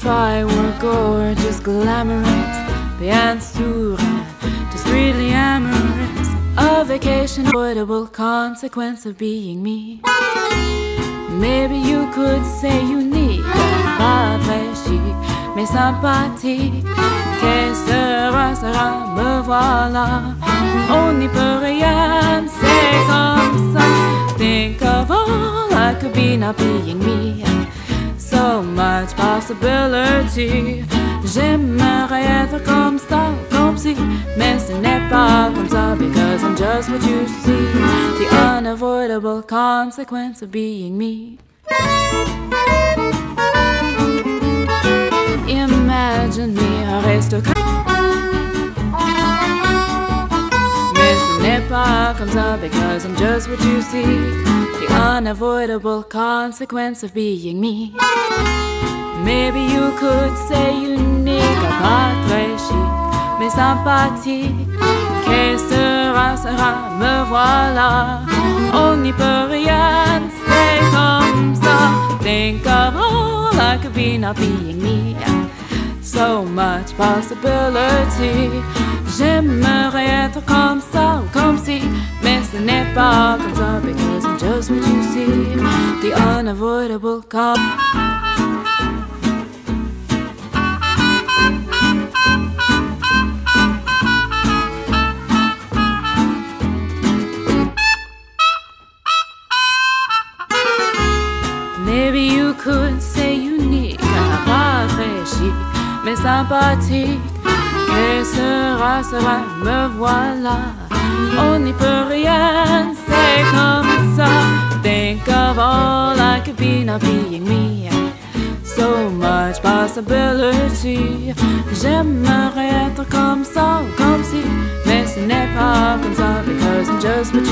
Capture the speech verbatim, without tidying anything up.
If I were gorgeous, glamorous, bien sûr, discreetly amorous, a vacation, avoidable consequence of being me. Maybe you could say unique, pas très chic, mais sympathique. Que sera, sera, me voilà. On n'y peut rien, c'est comme ça. Think of all I could be not being me. So much possibility. J'aimerais être comme ça, comme si, mais ce n'est pas comme ça, because I'm just what you see. The unavoidable consequence of being me. Imagine me aristocrate, mais ce n'est pas comme ça, because I'm just what you see. The unavoidable consequence of being me. Maybe you could say unique, pas très chic, mais sympathique. Que sera, sera, me voilà. On n'y peut rien, c'est comme ça. Think of all I could be not being me. So much possibility. J'aimerais être comme ça ou comme si, mais ce n'est pas comme ça, because I'm just what you see. The unavoidable com. Maybe you could say unique, pas très chic, mais sympathique. Que sera, sera, me voilà. On n'y peut rien, c'est comme ça. Think of all I could be not being me. So much possibility. J'aimerais être comme ça ou comme si, mais ce n'est pas comme ça, because I'm just what you